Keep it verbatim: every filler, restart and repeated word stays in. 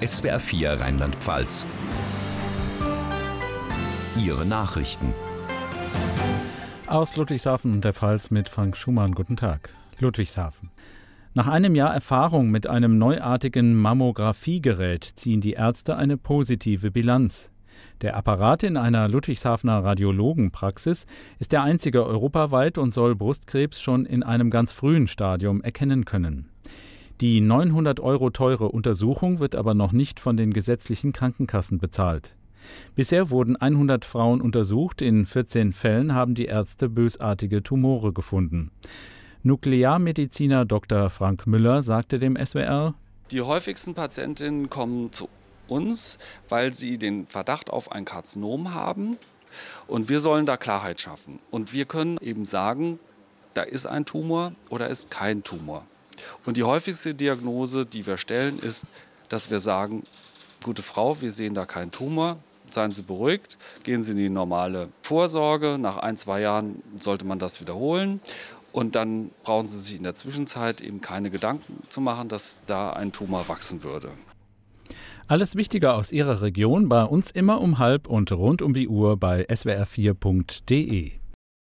S W R vier Rheinland-Pfalz. Ihre Nachrichten. Aus Ludwigshafen und der Pfalz mit Frank Schumann. Guten Tag. Ludwigshafen. Nach einem Jahr Erfahrung mit einem neuartigen Mammografiegerät ziehen die Ärzte eine positive Bilanz. Der Apparat in einer Ludwigshafener Radiologenpraxis ist der einzige europaweit und soll Brustkrebs schon in einem ganz frühen Stadium erkennen können. Die neunhundert Euro teure Untersuchung wird aber noch nicht von den gesetzlichen Krankenkassen bezahlt. Bisher wurden hundert Frauen untersucht, in vierzehn Fällen haben die Ärzte bösartige Tumore gefunden. Nuklearmediziner Doktor Frank Müller sagte dem S W R: Die häufigsten Patientinnen kommen zu uns, weil sie den Verdacht auf ein Karzinom haben, und wir sollen da Klarheit schaffen. Und wir können eben sagen, da ist ein Tumor oder ist kein Tumor. Und die häufigste Diagnose, die wir stellen, ist, dass wir sagen: Gute Frau, wir sehen da keinen Tumor, seien Sie beruhigt, gehen Sie in die normale Vorsorge, nach ein, zwei Jahren sollte man das wiederholen. Und dann brauchen Sie sich in der Zwischenzeit eben keine Gedanken zu machen, dass da ein Tumor wachsen würde. Alles Wichtige aus Ihrer Region bei uns immer um halb und rund um die Uhr bei S W R vier punkt de.